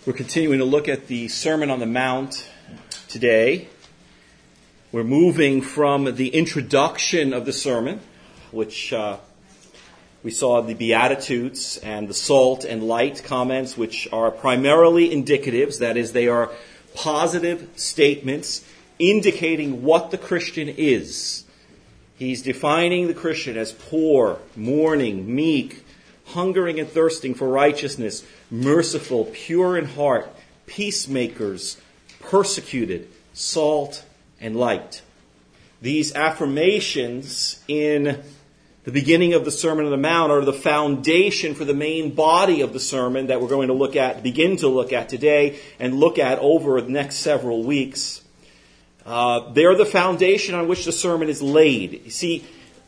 We're continuing to look at the Sermon on the Mount today. We're moving from the introduction of the sermon, which we saw the Beatitudes and the salt and light comments, which are primarily indicatives. That is, they are positive statements indicating what the Christian is. He's defining the Christian as poor, mourning, meek, hungering and thirsting for righteousness, merciful, pure in heart, peacemakers, persecuted, salt and light. These affirmations in the beginning of the Sermon on the Mount are the foundation for the main body of the sermon that we're going to begin to look at today and look at over the next several weeks. They're the foundation on which the sermon is laid. You see,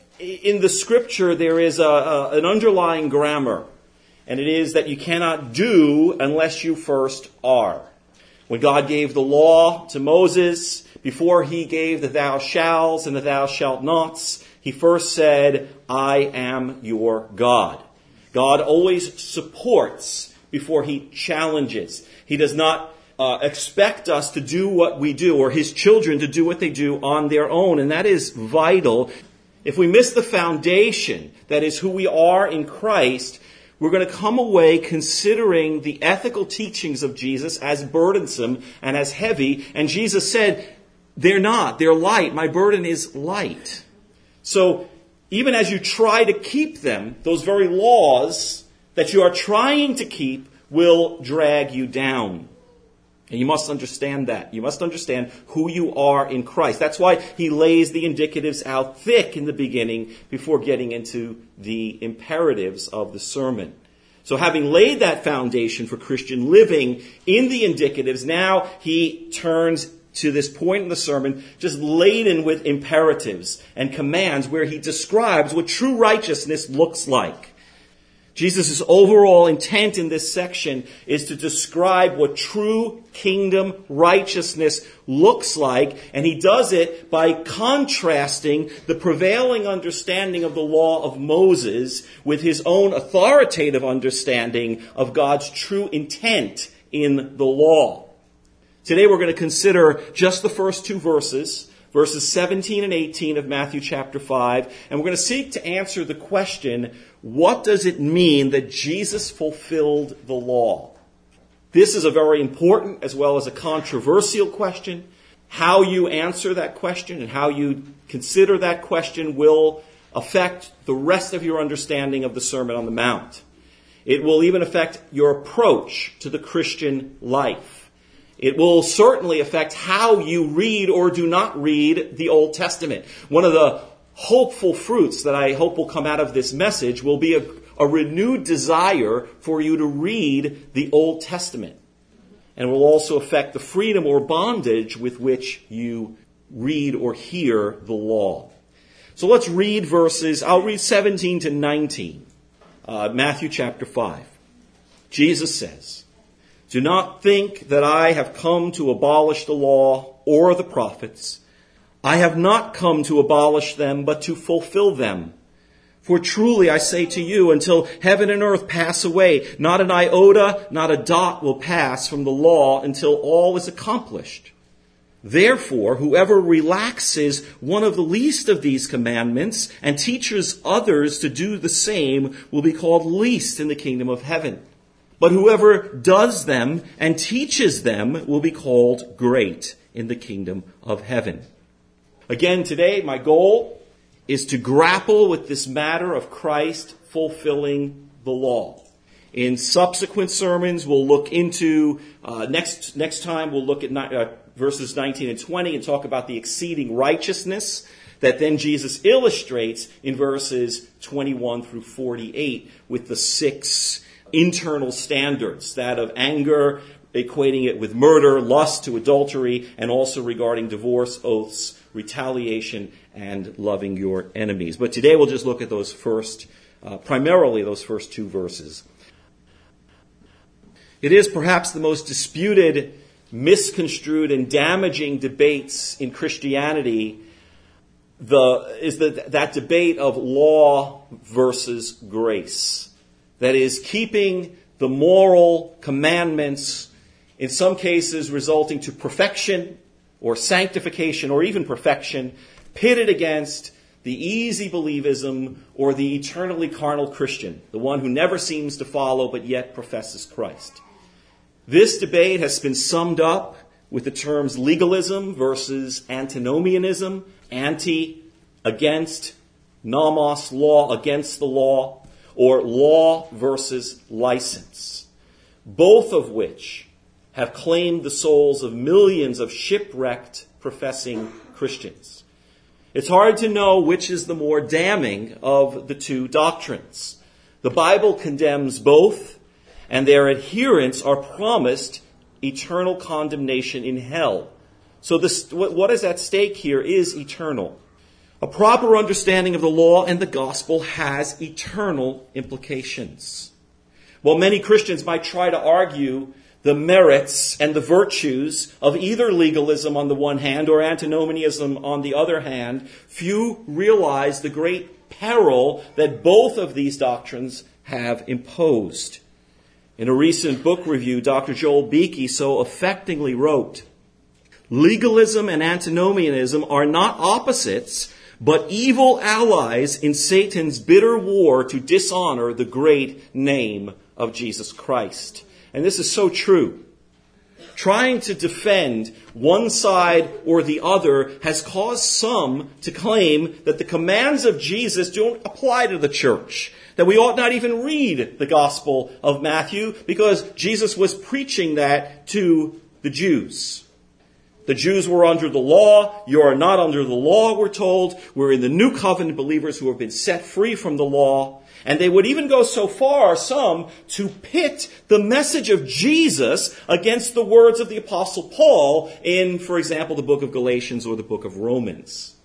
in the Scripture there is an underlying grammar, and it is that you cannot do unless you first are. When God gave the law to Moses, before he gave the thou shalls and the thou shalt nots, he first said, I am your God. God always supports before he challenges. He does not expect us to do what we do, or his children to do what they do on their own, and that is vital. If we miss the foundation, that is who we are in Christ, we're going to come away considering the ethical teachings of Jesus as burdensome and as heavy. And Jesus said, they're not. They're light. My burden is light. So even as you try to keep them, those very laws that you are trying to keep will drag you down. And you must understand that. You must understand who you are in Christ. That's why he lays the indicatives out thick in the beginning before getting into the imperatives of the sermon. So having laid that foundation for Christian living in the indicatives, now he turns to this point in the sermon just laden with imperatives and commands where he describes what true righteousness looks like. Jesus' overall intent in this section is to describe what true kingdom righteousness looks like, and he does it by contrasting the prevailing understanding of the law of Moses with his own authoritative understanding of God's true intent in the law. Today we're going to consider just the first two verses 17 and 18 of Matthew chapter 5, and we're going to seek to answer the question, what does it mean that Jesus fulfilled the law? This is a very important as well as a controversial question. How you answer that question and how you consider that question will affect the rest of your understanding of the Sermon on the Mount. It will even affect your approach to the Christian life. It will certainly affect how you read or do not read the Old Testament. One of the hopeful fruits that I hope will come out of this message will be a renewed desire for you to read the Old Testament. And it will also affect the freedom or bondage with which you read or hear the law. So let's read I'll read 17 to 19, Matthew chapter 5. Jesus says, do not think that I have come to abolish the law or the prophets. I have not come to abolish them, but to fulfill them. For truly I say to you, until heaven and earth pass away, not an iota, not a dot will pass from the law until all is accomplished. Therefore, whoever relaxes one of the least of these commandments and teaches others to do the same will be called least in the kingdom of heaven. But whoever does them and teaches them will be called great in the kingdom of heaven. Again, today, my goal is to grapple with this matter of Christ fulfilling the law. In subsequent sermons, we'll look into, next time we'll look at verses 19 and 20 and talk about the exceeding righteousness that then Jesus illustrates in verses 21 through 48 with the 6 internal standards, that of anger, equating it with murder, lust to adultery, and also regarding divorce, oaths, retaliation, and loving your enemies. But today we'll just look at primarily those first two verses. It is perhaps the most disputed, misconstrued, and damaging debates in Christianity that debate of law versus grace. That is, keeping the moral commandments in some cases resulting to perfection or sanctification or even perfection, pitted against the easy believism or the eternally carnal Christian, the one who never seems to follow but yet professes Christ. This debate has been summed up with the terms legalism versus antinomianism, anti, against, nomos, law, against the law, or law versus license, both of which have claimed the souls of millions of shipwrecked professing Christians. It's hard to know which is the more damning of the two doctrines. The Bible condemns both, and their adherents are promised eternal condemnation in hell. So what is at stake here is eternal. A proper understanding of the law and the gospel has eternal implications. While many Christians might try to argue the merits and the virtues of either legalism on the one hand or antinomianism on the other hand, few realize the great peril that both of these doctrines have imposed. In a recent book review, Dr. Joel Beeke so affectingly wrote, "Legalism and antinomianism are not opposites, but evil allies in Satan's bitter war to dishonor the great name of Jesus Christ." And this is so true. Trying to defend one side or the other has caused some to claim that the commands of Jesus don't apply to the church, that we ought not even read the Gospel of Matthew because Jesus was preaching that to the Jews. The Jews were under the law. You are not under the law, we're told. We're in the new covenant believers who have been set free from the law. And they would even go so far, some, to pit the message of Jesus against the words of the Apostle Paul in, for example, the book of Galatians or the book of Romans.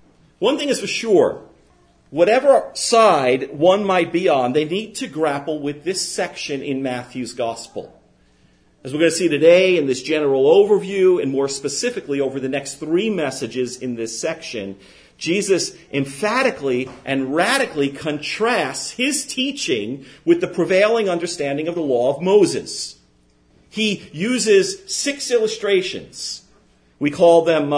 One thing is for sure. Whatever side one might be on, they need to grapple with this section in Matthew's Gospel. As we're going to see today in this general overview, and more specifically over the next 3 messages in this section, Jesus emphatically and radically contrasts his teaching with the prevailing understanding of the law of Moses. He uses 6 illustrations. We call them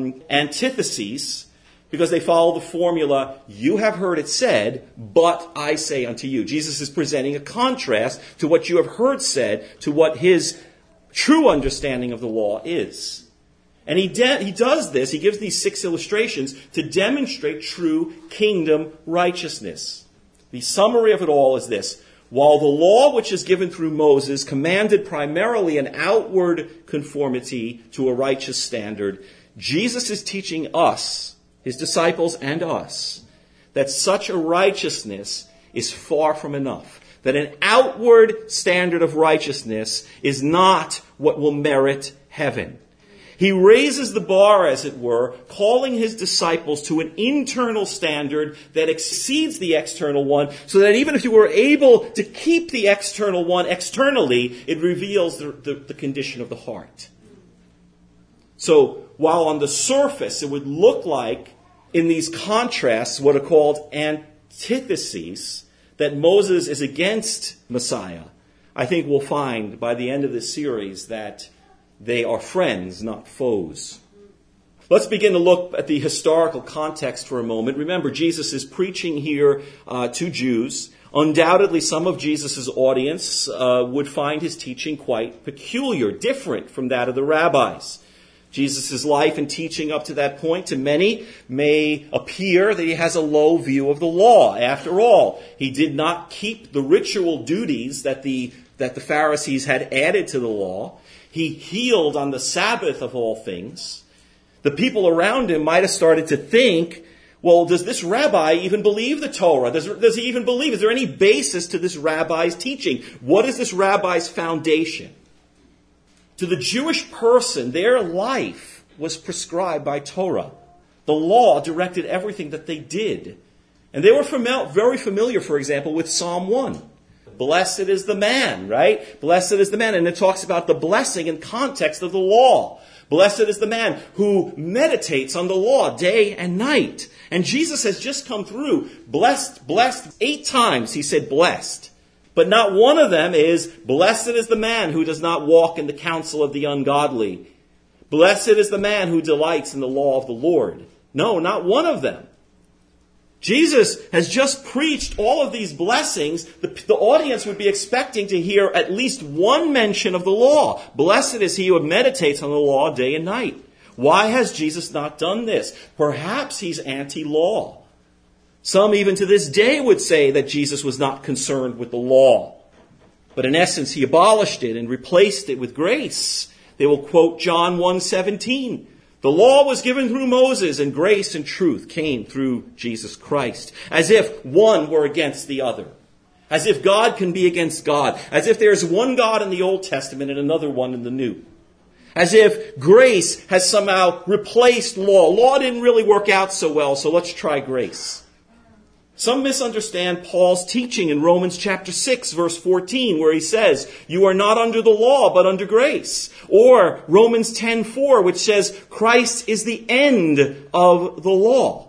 antitheses because they follow the formula, you have heard it said, but I say unto you. Jesus is presenting a contrast to what you have heard said to what his true understanding of the law is. And he does this, he gives these 6 illustrations to demonstrate true kingdom righteousness. The summary of it all is this. While the law which is given through Moses commanded primarily an outward conformity to a righteous standard, Jesus is teaching us, his disciples and us, that such a righteousness is far from enough. That an outward standard of righteousness is not what will merit heaven. He raises the bar, as it were, calling his disciples to an internal standard that exceeds the external one, so that even if you were able to keep the external one externally, it reveals the condition of the heart. So, while on the surface it would look like, in these contrasts, what are called antitheses, that Moses is against Messiah, I think we'll find by the end of this series that they are friends, not foes. Let's begin to look at the historical context for a moment. Remember, Jesus is preaching here to Jews. Undoubtedly, some of Jesus' audience would find his teaching quite peculiar, different from that of the rabbis. Jesus' life and teaching up to that point to many may appear that he has a low view of the law. After all, he did not keep the ritual duties that the Pharisees had added to the law. He healed on the Sabbath of all things. The people around him might have started to think, well, does this rabbi even believe the Torah? Does he even believe? Is there any basis to this rabbi's teaching? What is this rabbi's foundation? To the Jewish person, their life was prescribed by Torah. The law directed everything that they did. And they were very familiar, for example, with Psalm 1. Blessed is the man, right? Blessed is the man. And it talks about the blessing in context of the law. Blessed is the man who meditates on the law day and night. And Jesus has just come through. Blessed, blessed. 8 times he said blessed. But not one of them is, blessed is the man who does not walk in the counsel of the ungodly. Blessed is the man who delights in the law of the Lord. No, not one of them. Jesus has just preached all of these blessings. The audience would be expecting to hear at least one mention of the law. Blessed is he who meditates on the law day and night. Why has Jesus not done this? Perhaps he's anti-law. Some even to this day would say that Jesus was not concerned with the law. But in essence, he abolished it and replaced it with grace. They will quote John 1:17. The law was given through Moses, and grace and truth came through Jesus Christ. As if one were against the other. As if God can be against God. As if there's one God in the Old Testament and another one in the New. As if grace has somehow replaced law. Law didn't really work out so well, so let's try grace. Some misunderstand Paul's teaching in Romans chapter 6, verse 14, where he says, you are not under the law, but under grace. Or Romans 10:4, which says, Christ is the end of the law.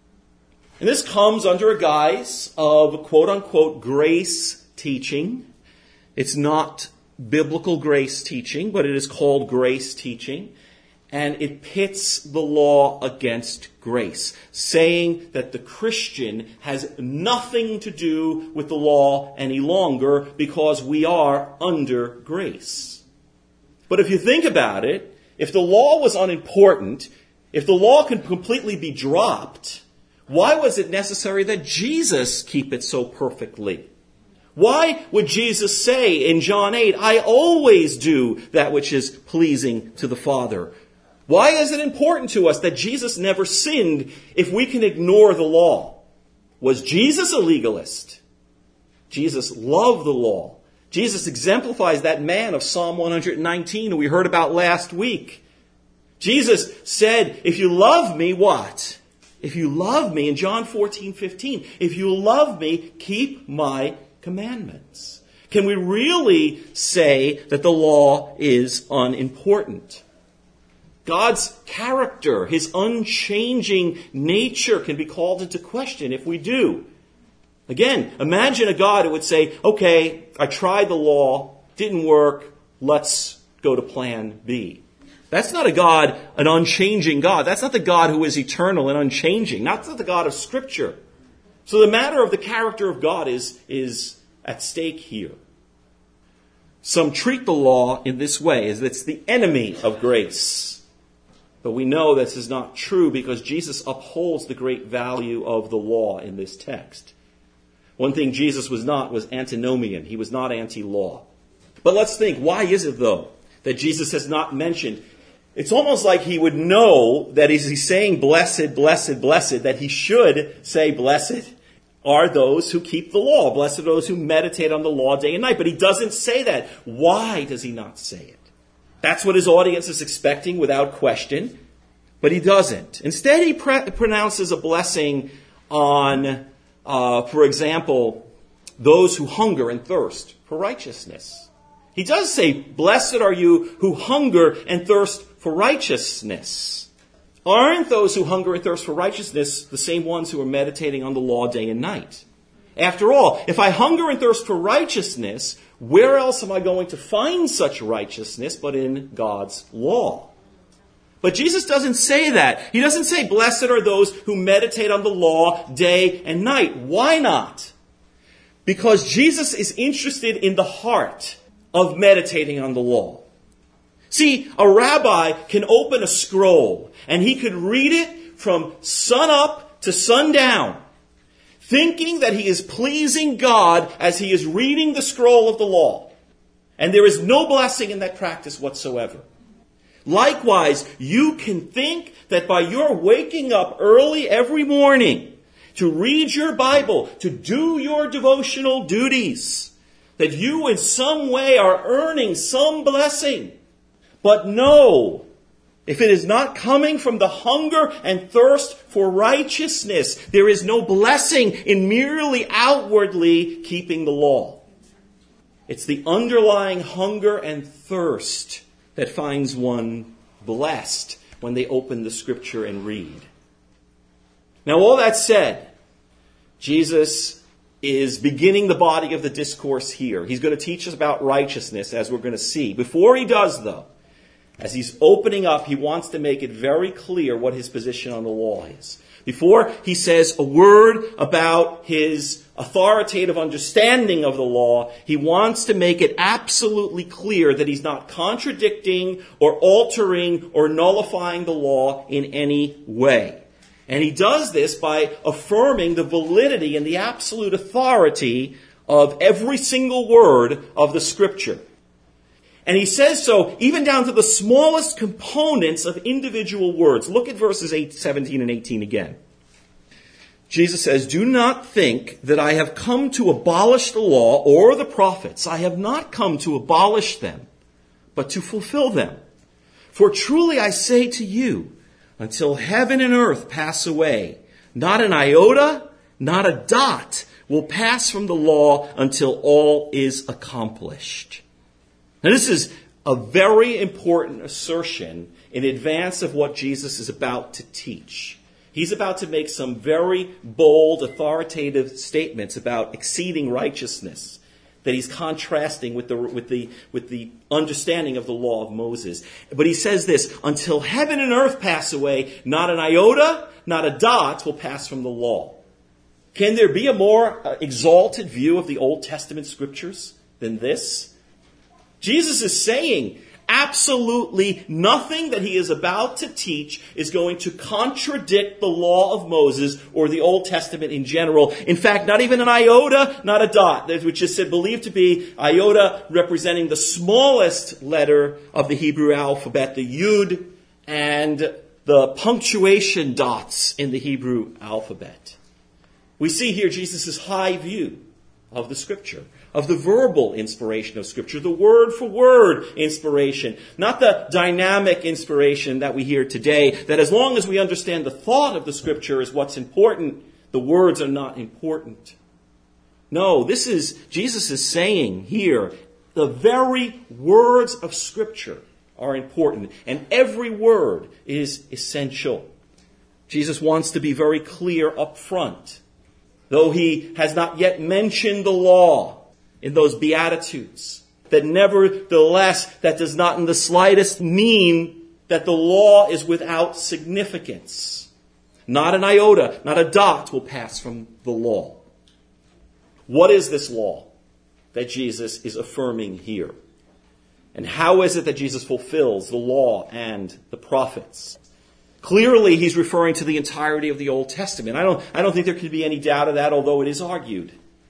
And this comes under a guise of quote-unquote grace teaching. It's not biblical grace teaching, but it is called grace teaching. And it pits the law against grace, saying that the Christian has nothing to do with the law any longer because we are under grace. But if you think about it, if the law was unimportant, if the law could completely be dropped, why was it necessary that Jesus keep it so perfectly? Why would Jesus say in John 8, I always do that which is pleasing to the Father? Why is it important to us that Jesus never sinned if we can ignore the law? Was Jesus a legalist? Jesus loved the law. Jesus exemplifies that man of Psalm 119 who we heard about last week. Jesus said, if you love me, what? If you love me, in John 14:15, if you love me, keep my commandments. Can we really say that the law is unimportant? God's character, his unchanging nature can be called into question if we do. Again, imagine a God who would say, okay, I tried the law, didn't work, let's go to plan B. That's not a God, an unchanging God. That's not the God who is eternal and unchanging. That's not the God of Scripture. So the matter of the character of God is at stake here. Some treat the law in this way, as it's the enemy of grace. But we know this is not true because Jesus upholds the great value of the law in this text. One thing Jesus was not was antinomian. He was not anti-law. But let's think, why is it though that Jesus has not mentioned? It's almost like he would know that as he's saying blessed, blessed, blessed, that he should say blessed are those who keep the law. Blessed are those who meditate on the law day and night. But he doesn't say that. Why does he not say it? That's what his audience is expecting without question. But he doesn't. Instead, he pronounces a blessing on, for example, those who hunger and thirst for righteousness. He does say, blessed are you who hunger and thirst for righteousness. Aren't those who hunger and thirst for righteousness the same ones who are meditating on the law day and night? After all, if I hunger and thirst for righteousness, where else am I going to find such righteousness but in God's law? But Jesus doesn't say that. He doesn't say, blessed are those who meditate on the law day and night. Why not? Because Jesus is interested in the heart of meditating on the law. See, a rabbi can open a scroll and he could read it from sun up to sundown, thinking that he is pleasing God as he is reading the scroll of the law. And there is no blessing in that practice whatsoever. Likewise, you can think that by your waking up early every morning to read your Bible, to do your devotional duties, that you in some way are earning some blessing. But no, if it is not coming from the hunger and thirst for righteousness, there is no blessing in merely outwardly keeping the law. It's the underlying hunger and thirst that finds one blessed when they open the Scripture and read. Now, all that said, Jesus is beginning the body of the discourse here. He's going to teach us about righteousness, as we're going to see. Before he does, though, as he's opening up, he wants to make it very clear what his position on the law is. Before he says a word about his authoritative understanding of the law, he wants to make it absolutely clear that he's not contradicting or altering or nullifying the law in any way. And he does this by affirming the validity and the absolute authority of every single word of the Scripture. And he says so even down to the smallest components of individual words. Look at verses 17 and 18 again. Jesus says, "Do not think that I have come to abolish the law or the prophets. I have not come to abolish them, but to fulfill them. For truly I say to you, until heaven and earth pass away, not an iota, not a dot will pass from the law until all is accomplished." Now this is a very important assertion in advance of what Jesus is about to teach. He's about to make some very bold, authoritative statements about exceeding righteousness that he's contrasting with the understanding of the law of Moses. But he says this, until heaven and earth pass away, not an iota, not a dot will pass from the law. Can there be a more exalted view of the Old Testament scriptures than this? Jesus is saying absolutely nothing that he is about to teach is going to contradict the law of Moses or the Old Testament in general. In fact, not even an iota, not a dot, which is believed to be iota representing the smallest letter of the Hebrew alphabet, the Yud, and the punctuation dots in the Hebrew alphabet. We see here Jesus' high view of the Scripture, of the verbal inspiration of Scripture, the word-for-word inspiration, not the dynamic inspiration that we hear today, that as long as we understand the thought of the Scripture is what's important, the words are not important. No, Jesus is saying here, the very words of Scripture are important, and every word is essential. Jesus wants to be very clear up front. Though he has not yet mentioned the law in those Beatitudes, that nevertheless, that does not in the slightest mean that the law is without significance. Not an iota, not a dot will pass from the law. What is this law that Jesus is affirming here? And how is it that Jesus fulfills the law and the prophets? Clearly, he's referring to the entirety of the Old Testament. I don't think there could be any doubt of that, although it is argued.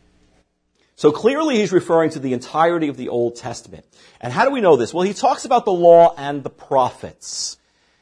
So clearly, he's referring to the entirety of the Old Testament. And how do we know this? Well, he talks about the law and the prophets.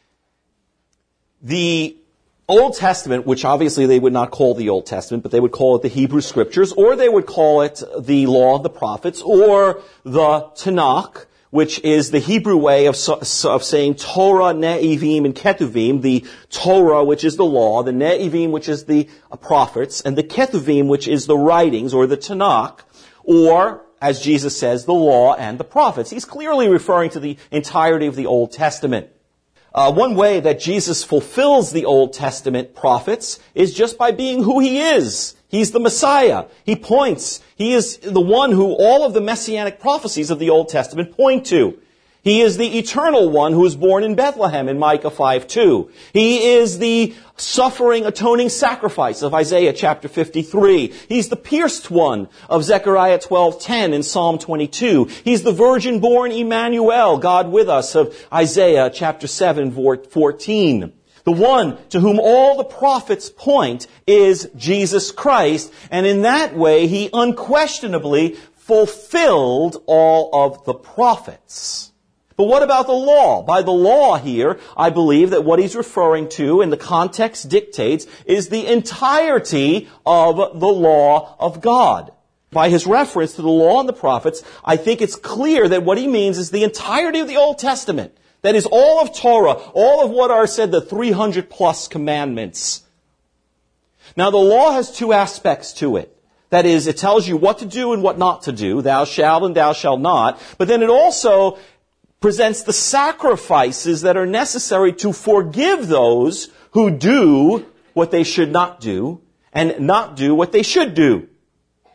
The Old Testament, which obviously they would not call the Old Testament, but they would call it the Hebrew Scriptures, or they would call it the Law of the Prophets, or the Tanakh, which is the Hebrew way of saying Torah, Ne'ivim, and Ketuvim, the Torah, which is the law, the Ne'ivim, which is the prophets, and the Ketuvim, which is the writings, or the Tanakh, or, as Jesus says, the law and the prophets. He's clearly referring to the entirety of the Old Testament. One way that Jesus fulfills the Old Testament prophets is just by being who he is. He's the Messiah. He is the one who all of the messianic prophecies of the Old Testament point to. He is the eternal one who was born in Bethlehem in Micah 5:2. He is the suffering, atoning sacrifice of Isaiah chapter 53. He's the pierced one of Zechariah 12:10 in Psalm 22. He's the virgin-born Emmanuel, God with us, of Isaiah chapter 7:14. The one to whom all the prophets point is Jesus Christ, and in that way he unquestionably fulfilled all of the prophets. But what about the law? By the law here, I believe that what he's referring to, and the context dictates, is the entirety of the law of God. By his reference to the law and the prophets, I think it's clear that what he means is the entirety of the Old Testament. That is all of Torah, all of what are said the 300 plus commandments. Now the law has two aspects to it. That is, it tells you what to do and what not to do. Thou shalt and thou shalt not. But then it also presents the sacrifices that are necessary to forgive those who do what they should not do and not do what they should do.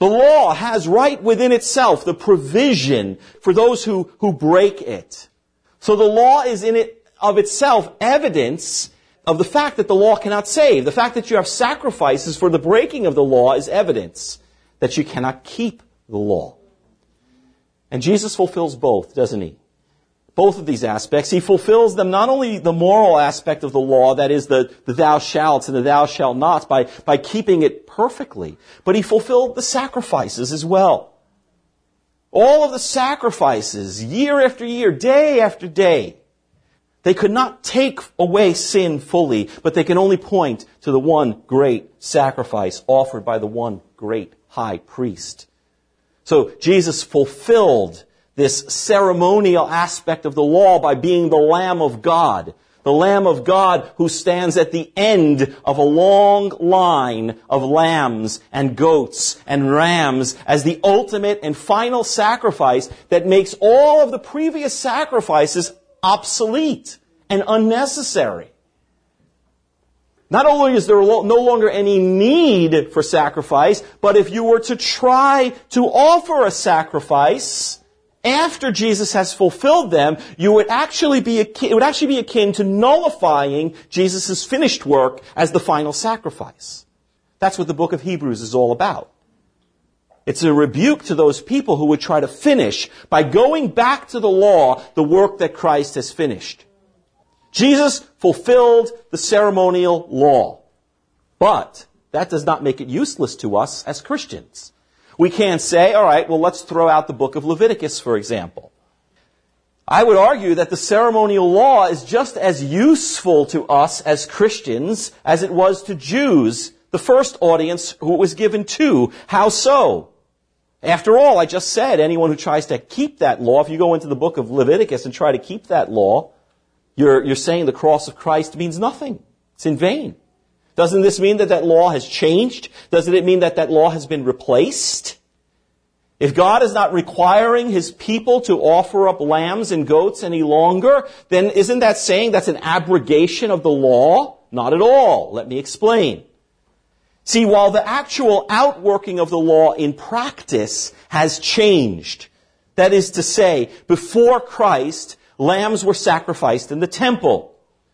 The law has right within itself the provision for those who break it. So the law is in it of itself evidence of the fact that the law cannot save. The fact that you have sacrifices for the breaking of the law is evidence that you cannot keep the law. And Jesus fulfills both, doesn't he? Both of these aspects. He fulfills them, not only the moral aspect of the law, that is the thou shalt and the thou shalt nots, by keeping it perfectly, but he fulfilled the sacrifices as well. All of the sacrifices, year after year, day after day, they could not take away sin fully, but they can only point to the one great sacrifice offered by the one great high priest. So Jesus fulfilled this ceremonial aspect of the law by being the Lamb of God. The Lamb of God who stands at the end of a long line of lambs and goats and rams as the ultimate and final sacrifice that makes all of the previous sacrifices obsolete and unnecessary. Not only is there no longer any need for sacrifice, but if you were to try to offer a sacrifice after Jesus has fulfilled them, it would actually be akin to nullifying Jesus' finished work as the final sacrifice. That's what the book of Hebrews is all about. It's a rebuke to those people who would try to finish, by going back to the law, the work that Christ has finished. Jesus fulfilled the ceremonial law. But that does not make it useless to us as Christians. We can't say, all right, well, let's throw out the book of Leviticus, for example. I would argue that the ceremonial law is just as useful to us as Christians as it was to Jews, the first audience who it was given to. How so? After all, I just said, anyone who tries to keep that law, if you go into the book of Leviticus and try to keep that law, you're saying the cross of Christ means nothing. It's in vain. Doesn't this mean that that law has changed? Doesn't it mean that that law has been replaced? If God is not requiring His people to offer up lambs and goats any longer, then isn't that saying that's an abrogation of the law? Not at all. Let me explain. See, while the actual outworking of the law in practice has changed, that is to say, before Christ, lambs were sacrificed in the temple.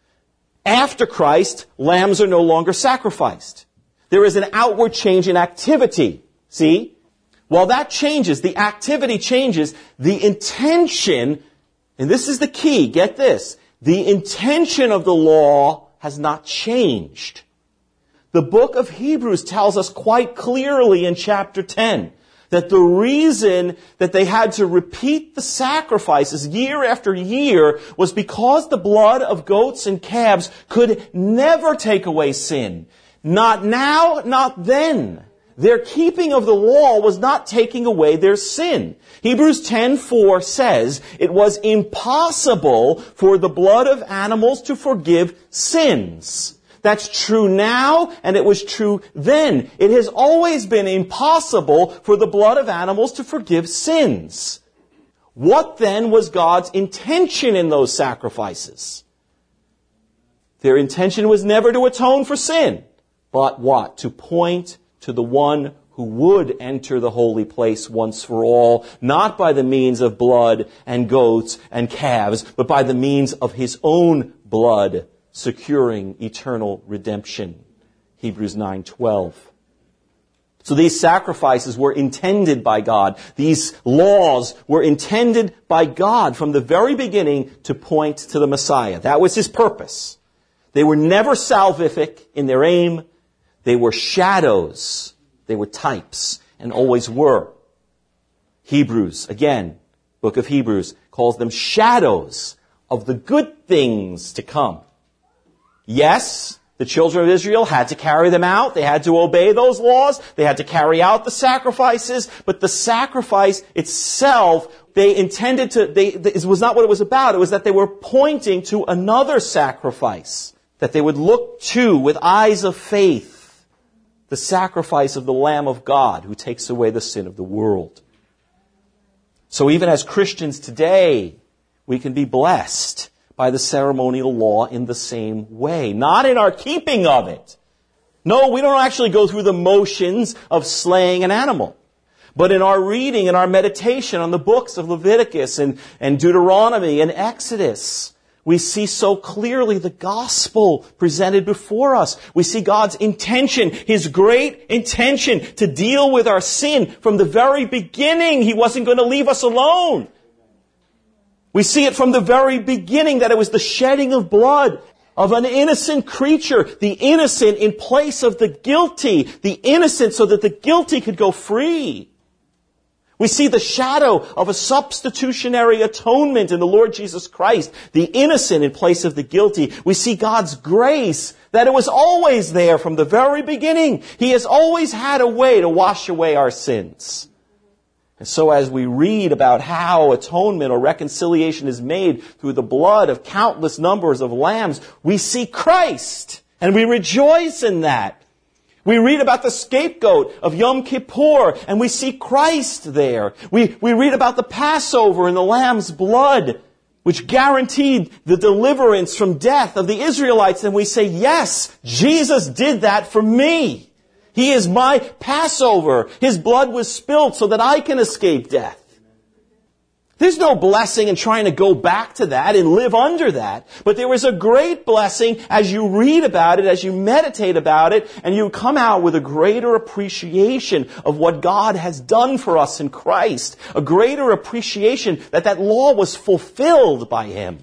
After Christ, lambs are no longer sacrificed. There is an outward change in activity. See? While that changes, the activity changes, the intention, and this is the key, get this, the intention of the law has not changed. The book of Hebrews tells us quite clearly in chapter 10 that the reason that they had to repeat the sacrifices year after year was because the blood of goats and calves could never take away sin. Not now, not then. Their keeping of the law was not taking away their sin. Hebrews 10:4 says it was impossible for the blood of animals to forgive sins. That's true now, and it was true then. It has always been impossible for the blood of animals to forgive sins. What then was God's intention in those sacrifices? Their intention was never to atone for sin, but what? To point to the one who would enter the holy place once for all, not by the means of blood and goats and calves, but by the means of His own blood, securing eternal redemption. Hebrews 9:12. So these sacrifices were intended by God. These laws were intended by God from the very beginning to point to the Messiah. That was His purpose. They were never salvific in their aim. They were shadows. They were types, and always were. Hebrews, again, book of Hebrews, calls them shadows of the good things to come. Yes, the children of Israel had to carry them out. They had to obey those laws. They had to carry out the sacrifices. But the sacrifice itself, it was not what it was about. It was that they were pointing to another sacrifice that they would look to with eyes of faith. The sacrifice of the Lamb of God who takes away the sin of the world. So even as Christians today, we can be blessed by the ceremonial law in the same way. Not in our keeping of it. No, we don't actually go through the motions of slaying an animal. But in our reading and our meditation on the books of Leviticus and Deuteronomy and Exodus, we see so clearly the gospel presented before us. We see God's intention, His great intention to deal with our sin from the very beginning. He wasn't going to leave us alone. We see it from the very beginning that it was the shedding of blood of an innocent creature, the innocent in place of the guilty, the innocent so that the guilty could go free. We see the shadow of a substitutionary atonement in the Lord Jesus Christ, the innocent in place of the guilty. We see God's grace, that it was always there from the very beginning. He has always had a way to wash away our sins. And so as we read about how atonement or reconciliation is made through the blood of countless numbers of lambs, we see Christ, and we rejoice in that. We read about the scapegoat of Yom Kippur, and we see Christ there. We read about the Passover and the lamb's blood, which guaranteed the deliverance from death of the Israelites, and we say, yes, Jesus did that for me. He is my Passover. His blood was spilled so that I can escape death. There's no blessing in trying to go back to that and live under that. But there is a great blessing as you read about it, as you meditate about it, and you come out with a greater appreciation of what God has done for us in Christ. A greater appreciation that law was fulfilled by Him.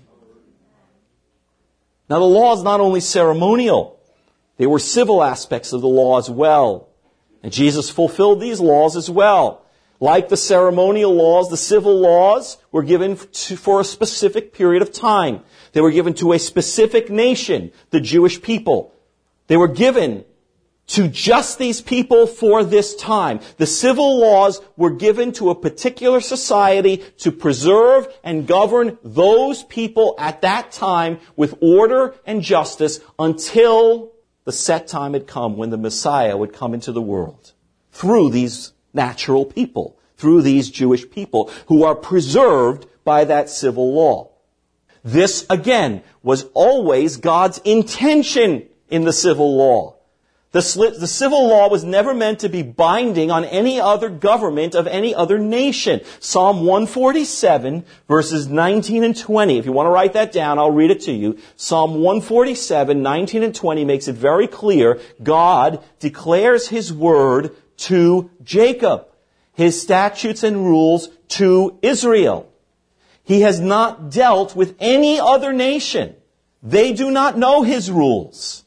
Now the law is not only ceremonial. There were civil aspects of the law as well. And Jesus fulfilled these laws as well. Like the ceremonial laws, the civil laws were given for a specific period of time. They were given to a specific nation, the Jewish people. They were given to just these people for this time. The civil laws were given to a particular society to preserve and govern those people at that time with order and justice until the set time had come when the Messiah would come into the world through these natural people, through these Jewish people who are preserved by that civil law. This, again, was always God's intention in the civil law. The civil law was never meant to be binding on any other government of any other nation. Psalm 147, verses 19 and 20. If you want to write that down, I'll read it to you. Psalm 147, 19 and 20 makes it very clear. God declares His word to Jacob, His statutes and rules to Israel. He has not dealt with any other nation. They do not know His rules.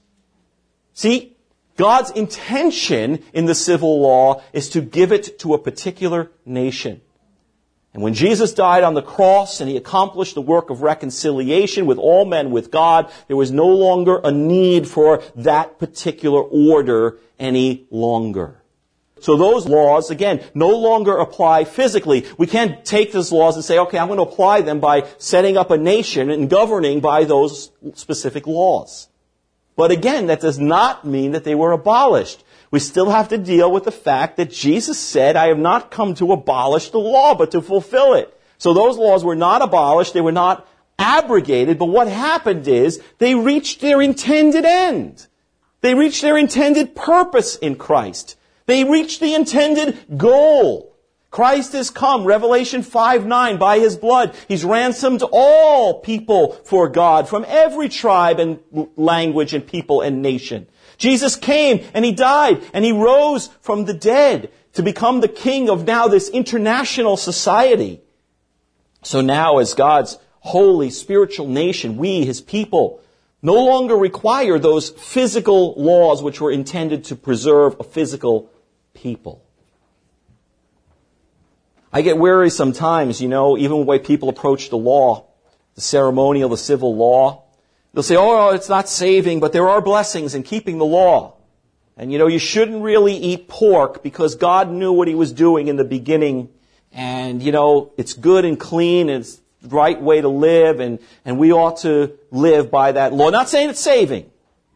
See, God's intention in the civil law is to give it to a particular nation. And when Jesus died on the cross and He accomplished the work of reconciliation with all men with God, there was no longer a need for that particular order any longer. So those laws, again, no longer apply physically. We can't take those laws and say, okay, I'm going to apply them by setting up a nation and governing by those specific laws. But again, that does not mean that they were abolished. We still have to deal with the fact that Jesus said, I have not come to abolish the law, but to fulfill it. So those laws were not abolished, they were not abrogated, but what happened is they reached their intended end. They reached their intended purpose in Christ. They reached the intended goal. Christ has come, Revelation 5:9, by His blood. He's ransomed all people for God from every tribe and language and people and nation. Jesus came and He died and He rose from the dead to become the king of now this international society. So now as God's holy spiritual nation, we, His people, no longer require those physical laws which were intended to preserve a physical people. I get weary sometimes, even the way people approach the law, the ceremonial, the civil law. They'll say, oh, it's not saving, but there are blessings in keeping the law. And you shouldn't really eat pork because God knew what He was doing in the beginning. And, it's good and clean and it's the right way to live and we ought to live by that law. Not saying it's saving.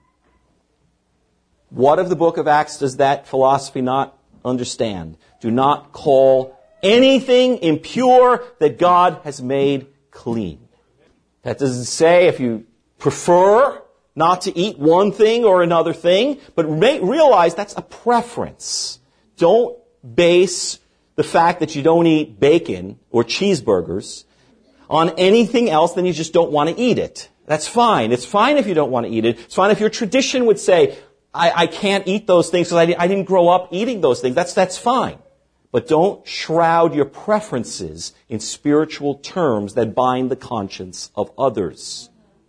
What of the book of Acts does that philosophy not understand? Do not call anything impure that God has made clean. That doesn't say if you prefer not to eat one thing or another thing, but realize that's a preference. Don't base the fact that you don't eat bacon or cheeseburgers on anything else, then you just don't want to eat it. That's fine. It's fine if you don't want to eat it. It's fine if your tradition would say, I can't eat those things because I didn't grow up eating those things. That's fine. But don't shroud your preferences in spiritual terms that bind the conscience of others.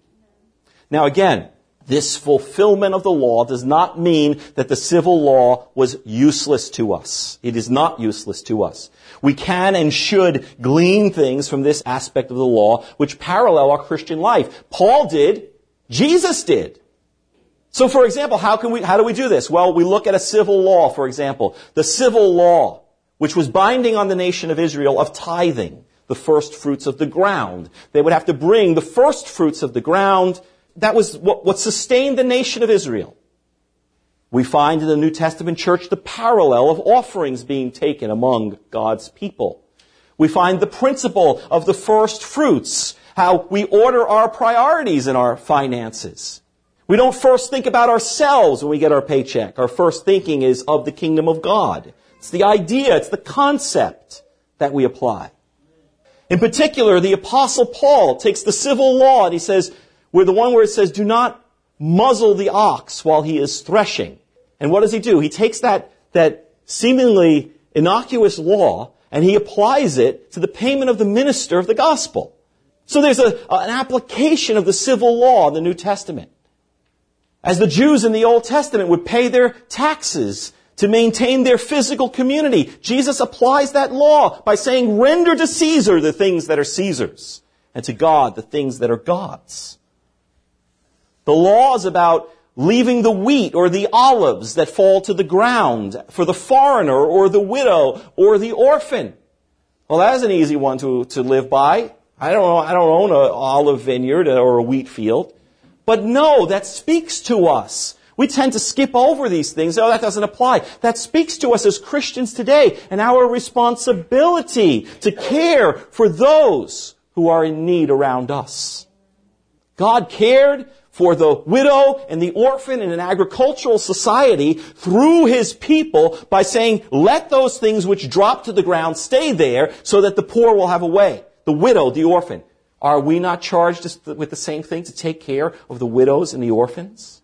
Now again, this fulfillment of the law does not mean that the civil law was useless to us. It is not useless to us. We can and should glean things from this aspect of the law which parallel our Christian life. Paul did. Jesus did. So for example, how do we do this? Well, we look at a civil law, for example. The civil law, which was binding on the nation of Israel, of tithing, the first fruits of the ground. They would have to bring the first fruits of the ground. That was what sustained the nation of Israel. We find in the New Testament church the parallel of offerings being taken among God's people. We find the principle of the first fruits, how we order our priorities in our finances. We don't first think about ourselves when we get our paycheck. Our first thinking is of the kingdom of God. It's the idea, it's the concept that we apply. In particular, the Apostle Paul takes the civil law and he says, we're the one where it says, do not muzzle the ox while he is threshing. And what does he do? He takes that seemingly innocuous law and he applies it to the payment of the minister of the gospel. So there's an application of the civil law in the New Testament. As the Jews in the Old Testament would pay their taxes to maintain their physical community, Jesus applies that law by saying, render to Caesar the things that are Caesar's, and to God the things that are God's. The law is about leaving the wheat or the olives that fall to the ground for the foreigner or the widow or the orphan. Well, that's an easy one to live by. I don't own an olive vineyard or a wheat field. But no, that speaks to us. We tend to skip over these things. Oh, that doesn't apply. That speaks to us as Christians today and our responsibility to care for those who are in need around us. God cared for the widow and the orphan in an agricultural society through His people by saying, let those things which drop to the ground stay there so that the poor will have a way. The widow, the orphan. Are we not charged with the same thing, to take care of the widows and the orphans?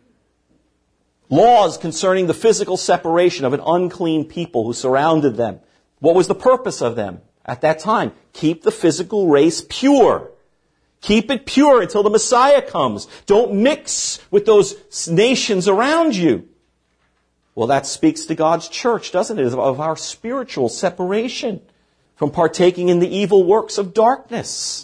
Laws concerning the physical separation of an unclean people who surrounded them. What was the purpose of them at that time? Keep the physical race pure. Keep it pure until the Messiah comes. Don't mix with those nations around you. Well, that speaks to God's church, doesn't it? Of our spiritual separation from partaking in the evil works of darkness.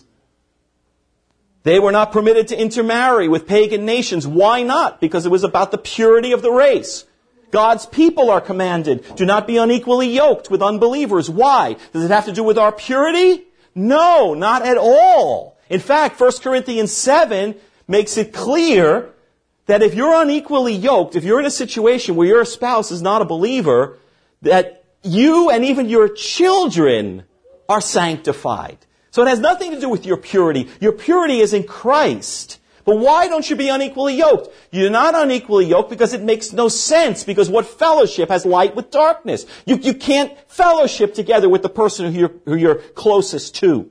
They were not permitted to intermarry with pagan nations. Why not? Because it was about the purity of the race. God's people are commanded, do not be unequally yoked with unbelievers. Why? Does it have to do with our purity? No, not at all. In fact, 1 Corinthians 7 makes it clear that if you're unequally yoked, if you're in a situation where your spouse is not a believer, that you and even your children are sanctified. So it has nothing to do with your purity. Your purity is in Christ. But why don't you be unequally yoked? You're not unequally yoked because it makes no sense. Because what fellowship has light with darkness? You can't fellowship together with the person who you're closest to.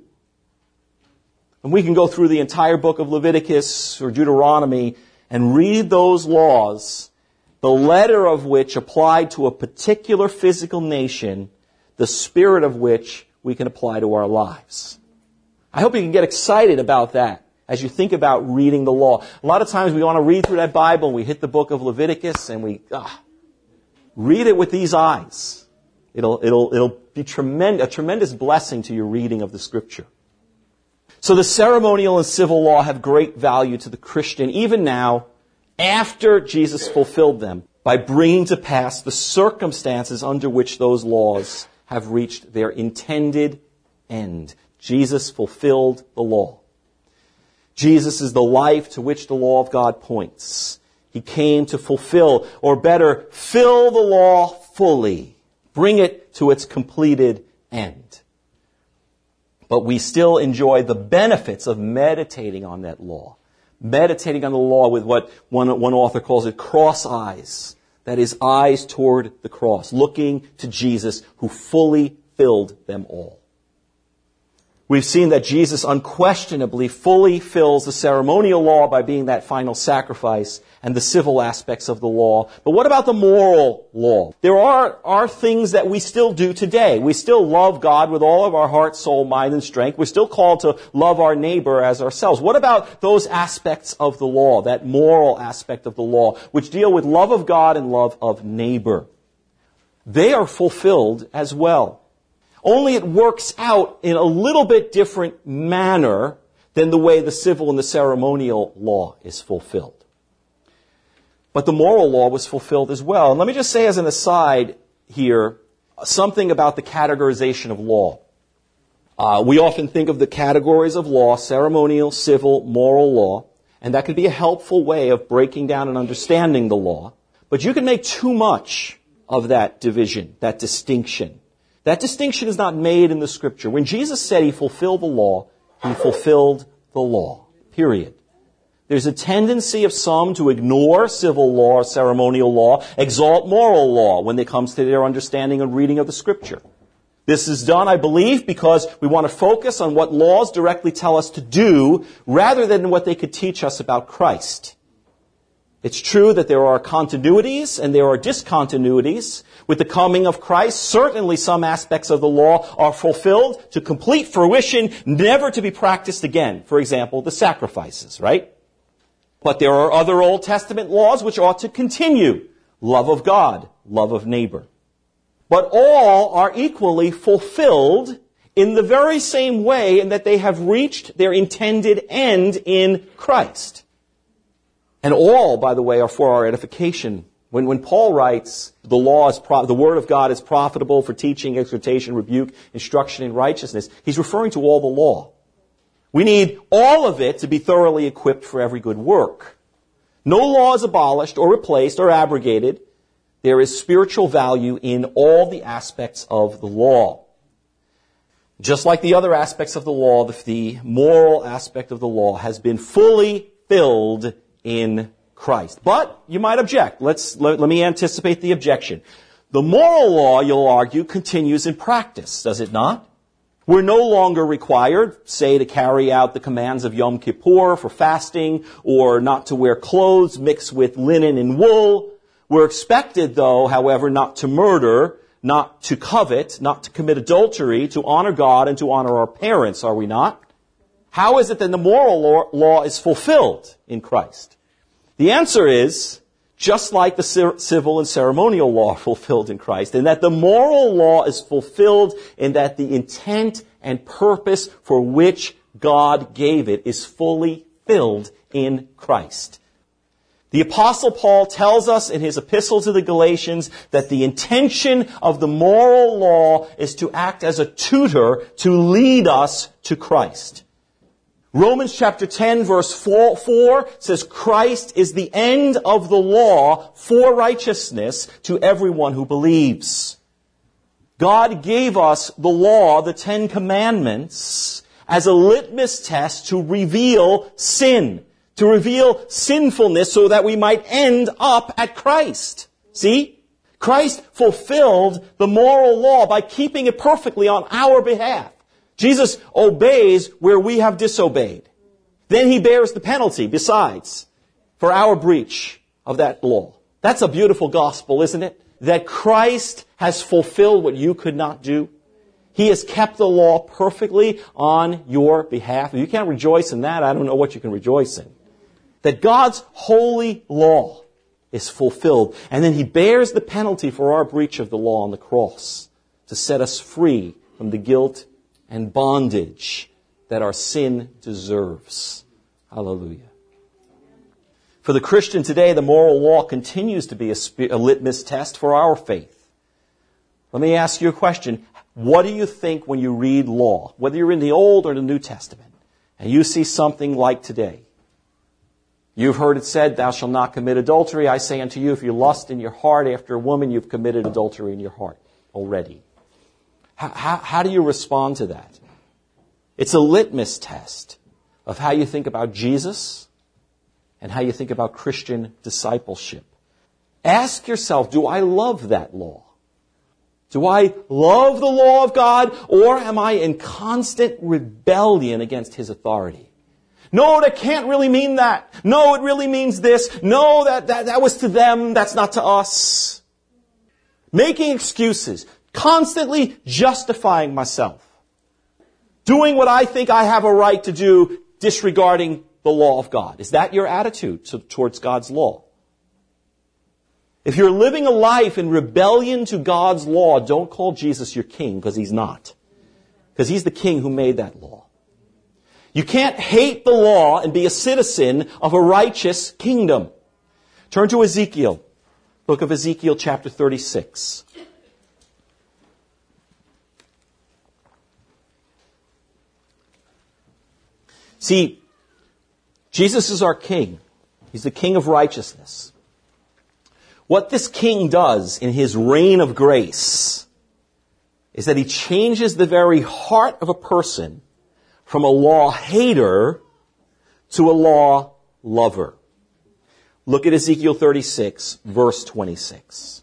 And we can go through the entire book of Leviticus or Deuteronomy and read those laws, the letter of which applied to a particular physical nation, the spirit of which we can apply to our lives. I hope you can get excited about that as you think about reading the law. A lot of times we want to read through that Bible and we hit the book of Leviticus and we read it with these eyes. It'll be a tremendous blessing to your reading of the Scripture. So the ceremonial and civil law have great value to the Christian even now, after Jesus fulfilled them by bringing to pass the circumstances under which those laws have reached their intended end. Jesus fulfilled the law. Jesus is the life to which the law of God points. He came to fulfill, or better, fill the law fully. Bring it to its completed end. But we still enjoy the benefits of meditating on that law. Meditating on the law with what one author calls it cross eyes. That is, eyes toward the cross. Looking to Jesus who fully filled them all. We've seen that Jesus unquestionably fully fills the ceremonial law by being that final sacrifice and the civil aspects of the law. But what about the moral law? There are things that we still do today. We still love God with all of our heart, soul, mind, and strength. We're still called to love our neighbor as ourselves. What about those aspects of the law, that moral aspect of the law, which deal with love of God and love of neighbor? They are fulfilled as well. Only it works out in a little bit different manner than the way the civil and the ceremonial law is fulfilled. But the moral law was fulfilled as well. And let me just say as an aside here, something about the categorization of law. We often think of the categories of law, ceremonial, civil, moral law, and that could be a helpful way of breaking down and understanding the law. But you can make too much of that division, that distinction. That distinction is not made in the Scripture. When Jesus said he fulfilled the law, he fulfilled the law. Period. There's a tendency of some to ignore civil law or ceremonial law, exalt moral law when it comes to their understanding and reading of the Scripture. This is done, I believe, because we want to focus on what laws directly tell us to do rather than what they could teach us about Christ. It's true that there are continuities and there are discontinuities. With the coming of Christ, certainly some aspects of the law are fulfilled to complete fruition, never to be practiced again. For example, the sacrifices, right? But there are other Old Testament laws which ought to continue. Love of God, love of neighbor. But all are equally fulfilled in the very same way in that they have reached their intended end in Christ. And all, by the way, are for our edification. When Paul writes, the word of God is profitable for teaching, exhortation, rebuke, instruction in righteousness, he's referring to all the law. We need all of it to be thoroughly equipped for every good work. No law is abolished or replaced or abrogated. There is spiritual value in all the aspects of the law. Just like the other aspects of the law, the moral aspect of the law has been fully filled in Christ. But you might object. Let me anticipate the objection. The moral law, you'll argue, continues in practice, does it not? We're no longer required, say, to carry out the commands of Yom Kippur for fasting, or not to wear clothes mixed with linen and wool. We're expected, though, however, not to murder, not to covet, not to commit adultery, to honor God and to honor our parents, are we not? How is it that the moral law is fulfilled in Christ? The answer is, just like the civil and ceremonial law are fulfilled in Christ, in that the moral law is fulfilled in that the intent and purpose for which God gave it is fully filled in Christ. The Apostle Paul tells us in his epistle to the Galatians that the intention of the moral law is to act as a tutor to lead us to Christ. Romans chapter 10 verse 4 says Christ is the end of the law for righteousness to everyone who believes. God gave us the law, the 10 Commandments, as a litmus test to reveal sin, to reveal sinfulness so that we might end up at Christ. See? Christ fulfilled the moral law by keeping it perfectly on our behalf. Jesus obeys where we have disobeyed. Then he bears the penalty, besides, for our breach of that law. That's a beautiful gospel, isn't it? That Christ has fulfilled what you could not do. He has kept the law perfectly on your behalf. If you can't rejoice in that, I don't know what you can rejoice in. That God's holy law is fulfilled. And then he bears the penalty for our breach of the law on the cross to set us free from the guilt and bondage that our sin deserves. Hallelujah. For the Christian today, the moral law continues to be a litmus test for our faith. Let me ask you a question. What do you think when you read law, whether you're in the Old or the New Testament, and you see something like today? You've heard it said, thou shalt not commit adultery. I say unto you, if you lust in your heart after a woman, you've committed adultery in your heart already. How do you respond to that? It's a litmus test of how you think about Jesus and how you think about Christian discipleship. Ask yourself, do I love that law? Do I love the law of God, or am I in constant rebellion against His authority? No, that can't really mean that. No, it really means this. No, that was to them, that's not to us. Making excuses, constantly justifying myself. Doing what I think I have a right to do, disregarding the law of God. Is that your attitude towards God's law? If you're living a life in rebellion to God's law, don't call Jesus your king, because He's not. Because He's the king who made that law. You can't hate the law and be a citizen of a righteous kingdom. Turn to Ezekiel. Book of Ezekiel, chapter 36. See, Jesus is our king. He's the king of righteousness. What this king does in his reign of grace is that he changes the very heart of a person from a law hater to a law lover. Look at Ezekiel 36, verse 26.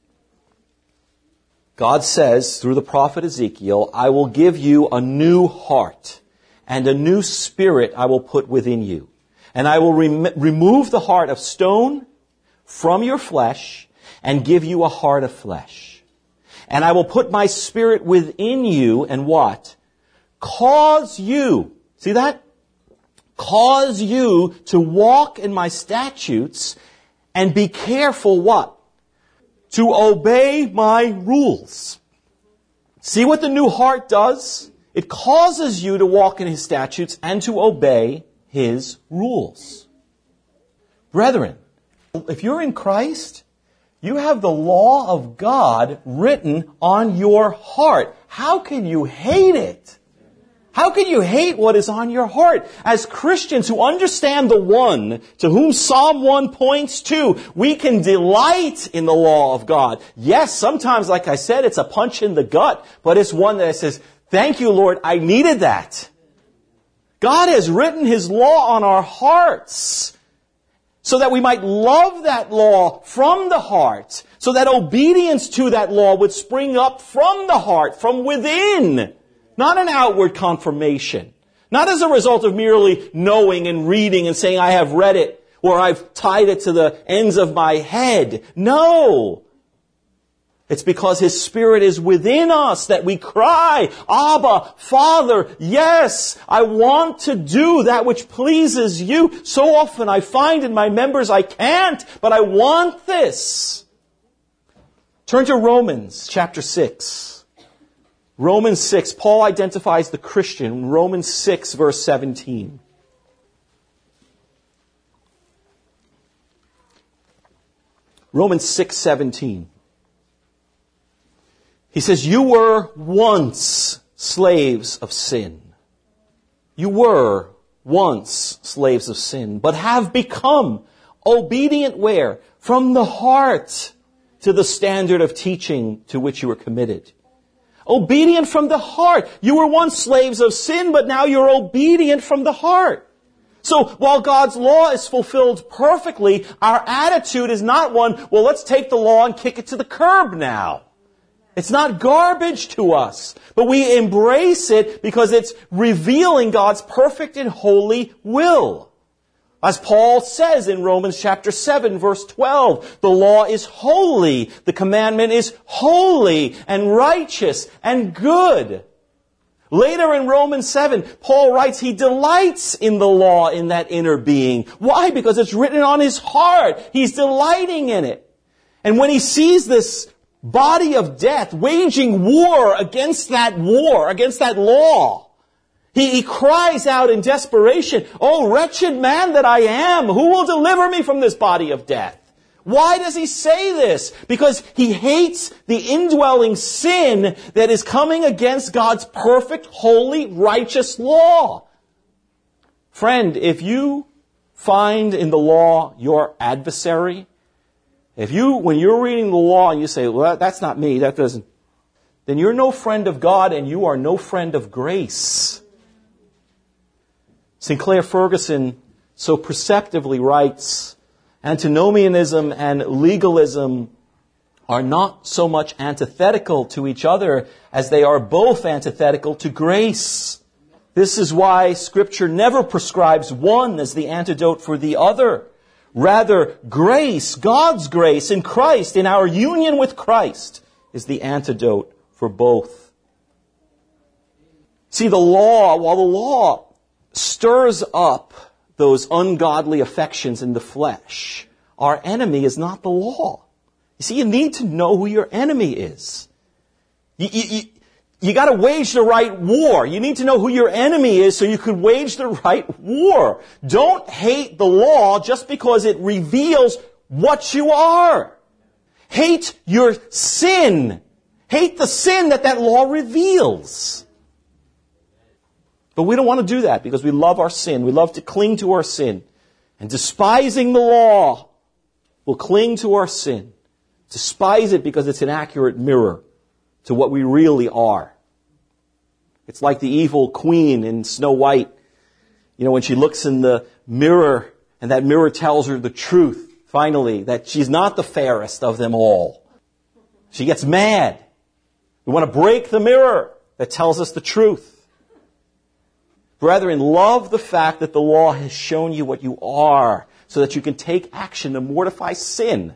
God says through the prophet Ezekiel, I will give you a new heart, and a new spirit I will put within you. And I will remove the heart of stone from your flesh and give you a heart of flesh. And I will put my spirit within you and what? Cause you, see that? Cause you to walk in my statutes and be careful what? To obey my rules. See what the new heart does? It causes you to walk in His statutes and to obey His rules. Brethren, if you're in Christ, you have the law of God written on your heart. How can you hate it? How can you hate what is on your heart? As Christians who understand the one to whom Psalm 1 points to, we can delight in the law of God. Yes, sometimes, like I said, it's a punch in the gut, but it's one that says, thank you, Lord, I needed that. God has written His law on our hearts so that we might love that law from the heart, so that obedience to that law would spring up from the heart, from within, not an outward confirmation, not as a result of merely knowing and reading and saying, I have read it, or I've tied it to the ends of my head. No! It's because His Spirit is within us that we cry, Abba, Father, yes, I want to do that which pleases You. So often I find in my members I can't, but I want this. Turn to Romans chapter 6. Romans 6, Paul identifies the Christian. Romans 6, verse 17. Romans 6:17. He says, you were once slaves of sin. You were once slaves of sin, but have become obedient where? From the heart to the standard of teaching to which you were committed. Obedient from the heart. You were once slaves of sin, but now you're obedient from the heart. So while God's law is fulfilled perfectly, our attitude is not one, well, let's take the law and kick it to the curb now. It's not garbage to us, but we embrace it because it's revealing God's perfect and holy will. As Paul says in Romans chapter 7, verse 12, the law is holy, the commandment is holy and righteous and good. Later in Romans 7, Paul writes he delights in the law in that inner being. Why? Because it's written on his heart. He's delighting in it. And when he sees this body of death waging war, against that law, he cries out in desperation, oh, wretched man that I am, who will deliver me from this body of death? Why does he say this? Because he hates the indwelling sin that is coming against God's perfect, holy, righteous law. Friend, if you find in the law your adversary, when you're reading the law and you say, well, that's not me, then you're no friend of God and you are no friend of grace. Sinclair Ferguson so perceptively writes, antinomianism and legalism are not so much antithetical to each other as they are both antithetical to grace. This is why Scripture never prescribes one as the antidote for the other. Rather, grace, God's grace in Christ, in our union with Christ, is the antidote for both. See, while the law stirs up those ungodly affections in the flesh, our enemy is not the law. You see, you need to know who your enemy is. You got to wage the right war. You need to know who your enemy is so you could wage the right war. Don't hate the law just because it reveals what you are. Hate your sin. Hate the sin that law reveals. But we don't want to do that because we love our sin. We love to cling to our sin. And despising the law, we'll cling to our sin. Despise it because it's an accurate mirror to what we really are. It's like the evil queen in Snow White. You know, when she looks in the mirror and that mirror tells her the truth, finally, that she's not the fairest of them all. She gets mad. We want to break the mirror that tells us the truth. Brethren, love the fact that the law has shown you what you are so that you can take action to mortify sin.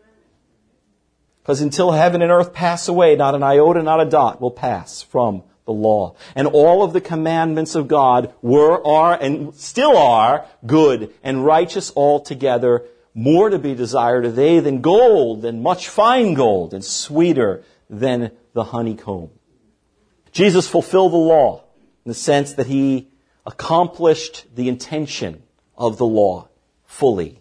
Because until heaven and earth pass away, not an iota, not a dot will pass from the law. And all of the commandments of God were, are, and still are good and righteous altogether, more to be desired of they than gold, than much fine gold, and sweeter than the honeycomb. Jesus fulfilled the law in the sense that he accomplished the intention of the law fully.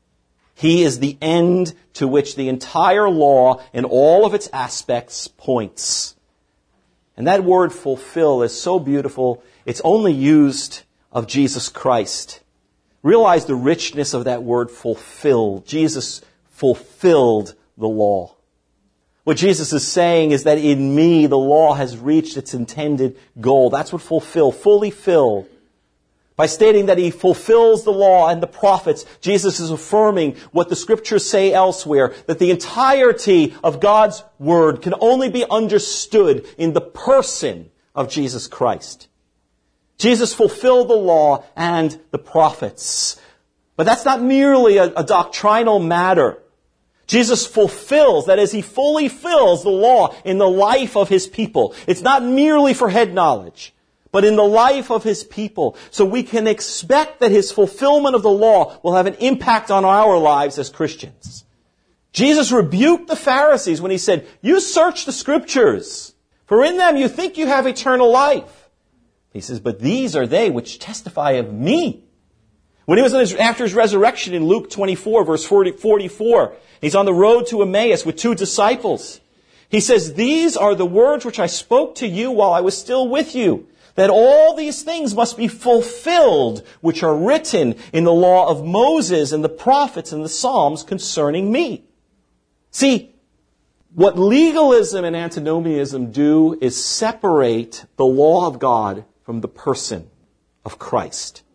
He is the end to which the entire law in all of its aspects points. And that word fulfill is so beautiful, it's only used of Jesus Christ. Realize the richness of that word fulfill. Jesus fulfilled the law. What Jesus is saying is that in me the law has reached its intended goal. That's what fulfill, fully fill. By stating that he fulfills the law and the prophets, Jesus is affirming what the Scriptures say elsewhere, that the entirety of God's Word can only be understood in the person of Jesus Christ. Jesus fulfilled the law and the prophets. But that's not merely a doctrinal matter. Jesus fulfills, that is, he fully fills the law in the life of his people. It's not merely for head knowledge, but in the life of his people. So we can expect that his fulfillment of the law will have an impact on our lives as Christians. Jesus rebuked the Pharisees when he said, "You search the Scriptures, for in them you think you have eternal life." He says, "But these are they which testify of me." When he was after his resurrection in Luke 24, verse 44, he's on the road to Emmaus with 2 disciples. He says, "These are the words which I spoke to you while I was still with you, that all these things must be fulfilled, which are written in the law of Moses and the prophets and the Psalms concerning me." See, what legalism and antinomianism do is separate the law of God from the person of Christ.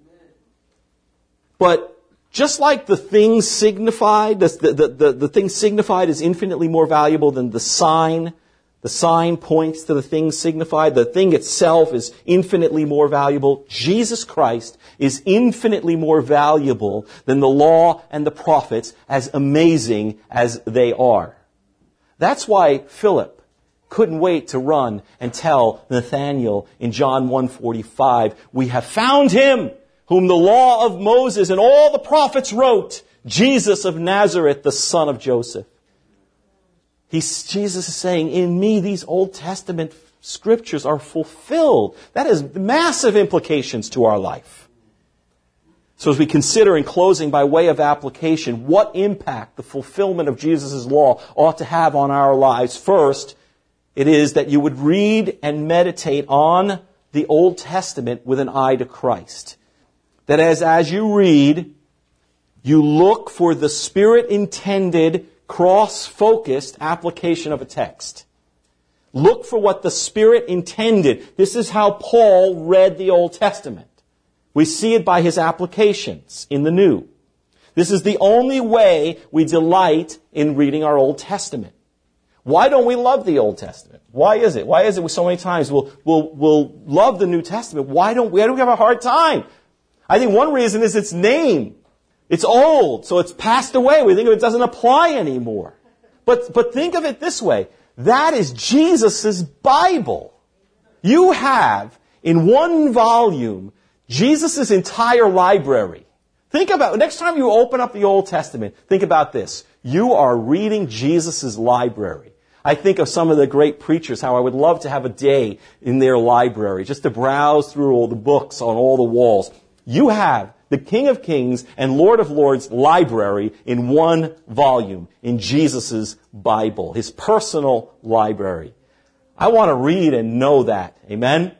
But just like the thing signified, the thing signified is infinitely more valuable than the sign. The sign points to the thing signified. The thing itself is infinitely more valuable. Jesus Christ is infinitely more valuable than the law and the prophets, as amazing as they are. That's why Philip couldn't wait to run and tell Nathanael in John 1:45, "We have found him whom the law of Moses and all the prophets wrote, Jesus of Nazareth, the son of Joseph." Jesus is saying, in me, these Old Testament Scriptures are fulfilled. That has massive implications to our life. So as we consider in closing by way of application, what impact the fulfillment of Jesus' law ought to have on our lives. First, it is that you would read and meditate on the Old Testament with an eye to Christ. That as you read, you look for the Spirit-intended, cross-focused application of a text. Look for what the Spirit intended. This is how Paul read the Old Testament. We see it by his applications in the New. This is the only way we delight in reading our Old Testament. Why don't we love the Old Testament? Why is it? Why is it so many times we'll love the New Testament? Why do we have a hard time? I think one reason is its name. It's old, so it's passed away. We think it doesn't apply anymore. But think of it this way. That is Jesus' Bible. You have, in one volume, Jesus' entire library. Think about, next time you open up the Old Testament, think about this. You are reading Jesus' library. I think of some of the great preachers, how I would love to have a day in their library, just to browse through all the books on all the walls. You have the King of Kings and Lord of Lords library in one volume, in Jesus' Bible, his personal library. I want to read and know that. Amen?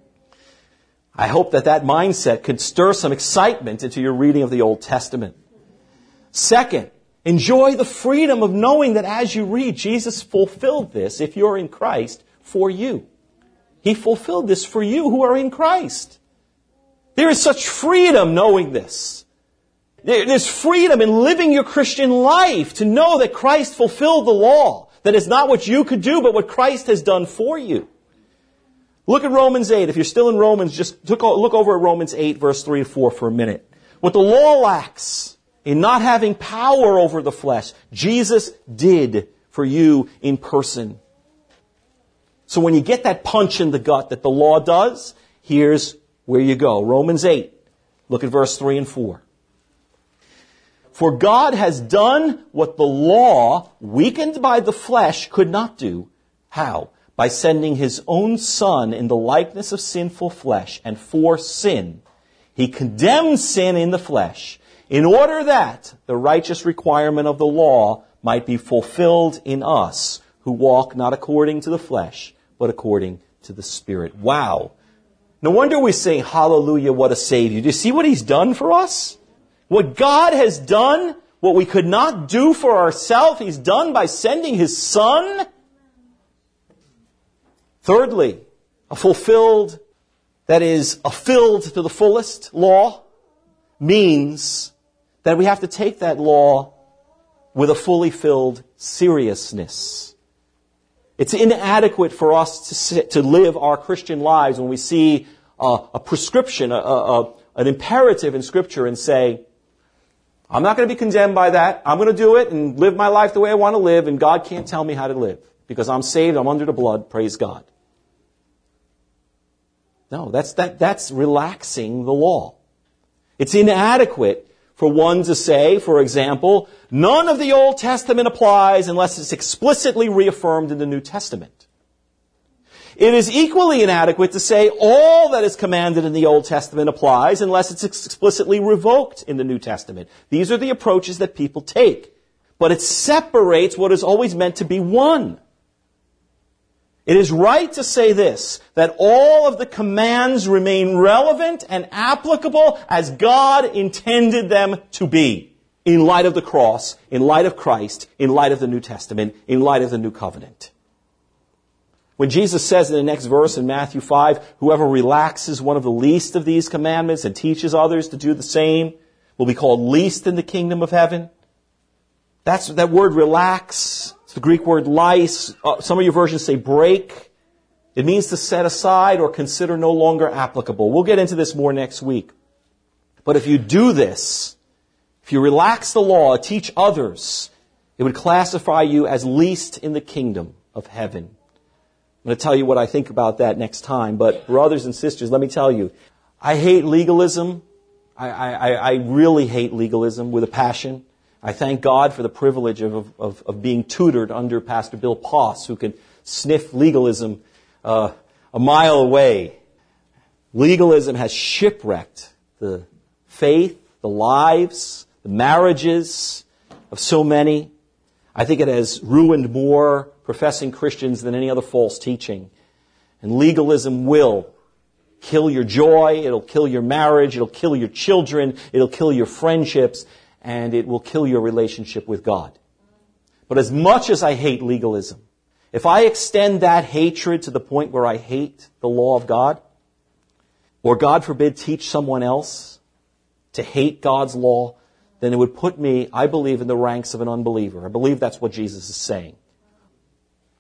I hope that mindset could stir some excitement into your reading of the Old Testament. Second, enjoy the freedom of knowing that as you read, Jesus fulfilled this, if you're in Christ, for you. He fulfilled this for you who are in Christ. There is such freedom knowing this. There's freedom in living your Christian life to know that Christ fulfilled the law. That it's not what you could do, but what Christ has done for you. Look at Romans 8. If you're still in Romans, just look over at Romans 8, verse 3 to 4 for a minute. What the law lacks in not having power over the flesh, Jesus did for you in person. So when you get that punch in the gut that the law does, here's where you go. Romans 8. Look at verse 3 and 4. For God has done what the law, weakened by the flesh, could not do. How? By sending his own Son in the likeness of sinful flesh, and for sin, he condemned sin in the flesh, in order that the righteous requirement of the law might be fulfilled in us, who walk not according to the flesh, but according to the Spirit. Wow. No wonder we sing, hallelujah, what a Savior. Do you see what he's done for us? What God has done, what we could not do for ourselves, he's done by sending his Son. Thirdly, a filled to the fullest law means that we have to take that law with a fully filled seriousness. It's inadequate for us to live our Christian lives when we see a prescription, an imperative in Scripture and say, I'm not going to be condemned by that. I'm going to do it and live my life the way I want to live, and God can't tell me how to live because I'm saved, I'm under the blood, praise God. No, that's relaxing the law. It's inadequate for one to say, for example, none of the Old Testament applies unless it's explicitly reaffirmed in the New Testament. It is equally inadequate to say all that is commanded in the Old Testament applies unless it's explicitly revoked in the New Testament. These are the approaches that people take. But it separates what is always meant to be one. It is right to say this, that all of the commands remain relevant and applicable as God intended them to be, in light of the cross, in light of Christ, in light of the New Testament, in light of the New Covenant. When Jesus says in the next verse in Matthew 5, whoever relaxes one of the least of these commandments and teaches others to do the same will be called least in the kingdom of heaven. That word relax. It's the Greek word lais. Some of your versions say break. It means to set aside or consider no longer applicable. We'll get into this more next week. But if you do this, if you relax the law, teach others, it would classify you as least in the kingdom of heaven. I'm going to tell you what I think about that next time. But brothers and sisters, let me tell you, I hate legalism. I really hate legalism with a passion. I thank God for the privilege of being tutored under Pastor Bill Poss, who can sniff legalism a mile away. Legalism has shipwrecked the faith, the lives, the marriages of so many. I think it has ruined more professing Christians than any other false teaching. And legalism will kill your joy, it'll kill your marriage, it'll kill your children, it'll kill your friendships, and it will kill your relationship with God. But as much as I hate legalism, if I extend that hatred to the point where I hate the law of God, or God forbid teach someone else to hate God's law, then it would put me, I believe, in the ranks of an unbeliever. I believe that's what Jesus is saying.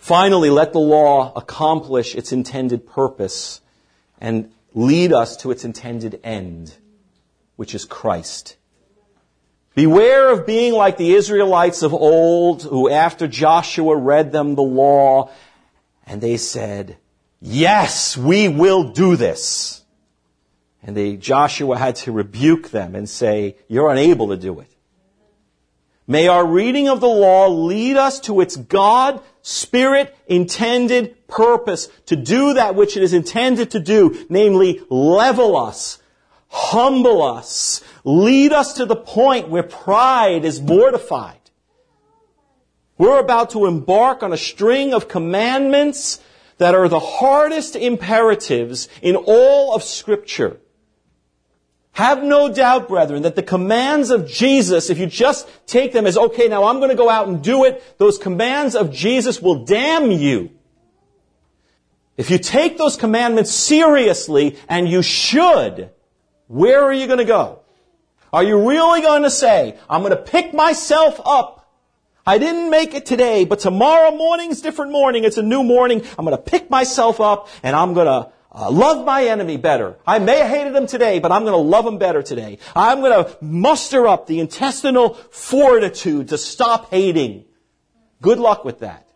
Finally, let the law accomplish its intended purpose and lead us to its intended end, which is Christ. Beware of being like the Israelites of old, who after Joshua read them the law, and they said, "Yes, we will do this." And Joshua had to rebuke them and say, "You're unable to do it." May our reading of the law lead us to its God, Spirit, intended purpose to do that which it is intended to do, namely level us, humble us, lead us to the point where pride is mortified. We're about to embark on a string of commandments that are the hardest imperatives in all of Scripture. Have no doubt, brethren, that the commands of Jesus, if you just take them as, okay, now I'm going to go out and do it, those commands of Jesus will damn you. If you take those commandments seriously, and you should, where are you going to go? Are you really going to say, I'm going to pick myself up? I didn't make it today, but tomorrow morning's a different morning. It's a new morning. I'm going to pick myself up, and I'm going to love my enemy better. I may have hated him today, but I'm going to love him better today. I'm going to muster up the intestinal fortitude to stop hating. Good luck with that.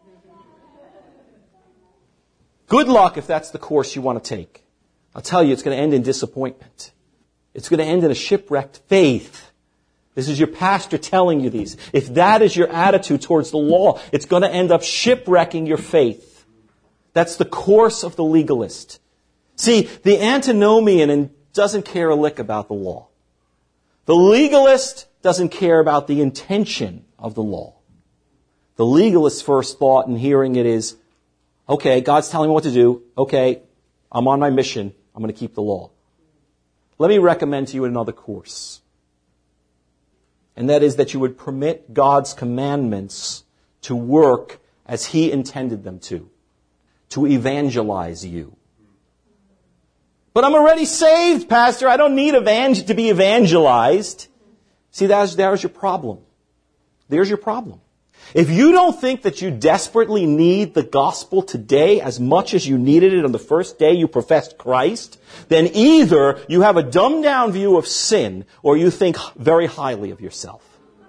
Good luck if that's the course you want to take. I'll tell you, it's going to end in disappointment. It's going to end in a shipwrecked faith. This is your pastor telling you these. If that is your attitude towards the law, it's going to end up shipwrecking your faith. That's the course of the legalist. See, the antinomian doesn't care a lick about the law. The legalist doesn't care about the intention of the law. The legalist's first thought in hearing it is, okay, God's telling me what to do. Okay, I'm on my mission. I'm going to keep the law. Let me recommend to you another course. And that is that you would permit God's commandments to work as He intended them to evangelize you. But I'm already saved, Pastor. I don't need to be evangelized. See, there's your problem. There's your problem. If you don't think that you desperately need the gospel today as much as you needed it on the first day you professed Christ, then either you have a dumbed down view of sin or you think very highly of yourself.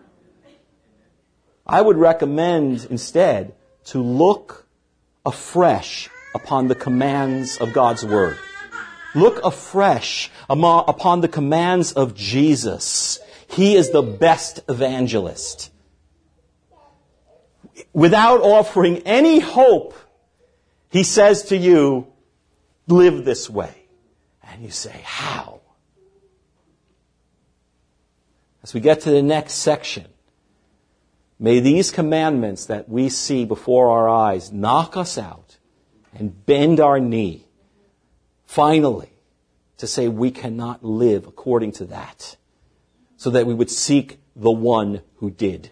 I would recommend instead to look afresh upon the commands of God's Word. Look afresh upon the commands of Jesus. He is the best evangelist. Without offering any hope, He says to you, live this way. And you say, how? As we get to the next section, may these commandments that we see before our eyes knock us out and bend our knee, finally, to say we cannot live according to that, so that we would seek the one who did.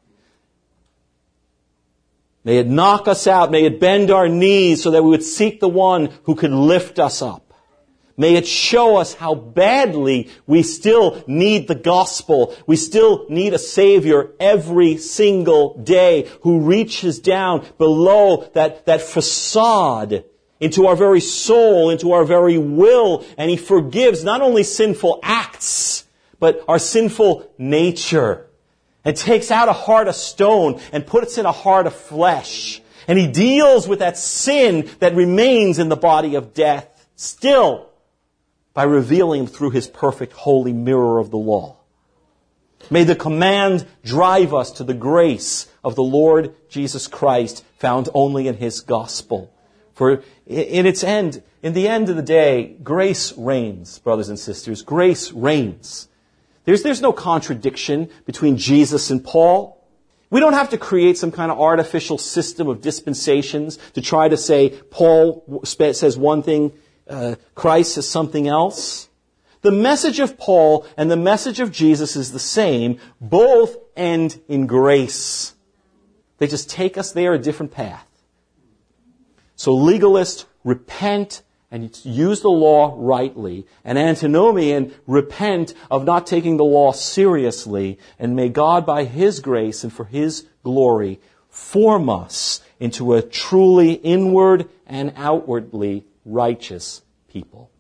May it knock us out. May it bend our knees so that we would seek the one who could lift us up. May it show us how badly we still need the gospel. We still need a Savior every single day who reaches down below that facade into our very soul, into our very will, and He forgives not only sinful acts, but our sinful nature. And takes out a heart of stone and puts in a heart of flesh. And He deals with that sin that remains in the body of death still by revealing through His perfect holy mirror of the law. May the command drive us to the grace of the Lord Jesus Christ found only in His gospel. For in the end of the day, grace reigns, brothers and sisters. Grace reigns. There's no contradiction between Jesus and Paul. We don't have to create some kind of artificial system of dispensations to try to say Paul says one thing, Christ says something else. The message of Paul and the message of Jesus is the same. Both end in grace. They just take us there a different path. So legalists, repent and use the law rightly. And antinomian, repent of not taking the law seriously. And may God, by His grace and for His glory, form us into a truly inward and outwardly righteous people.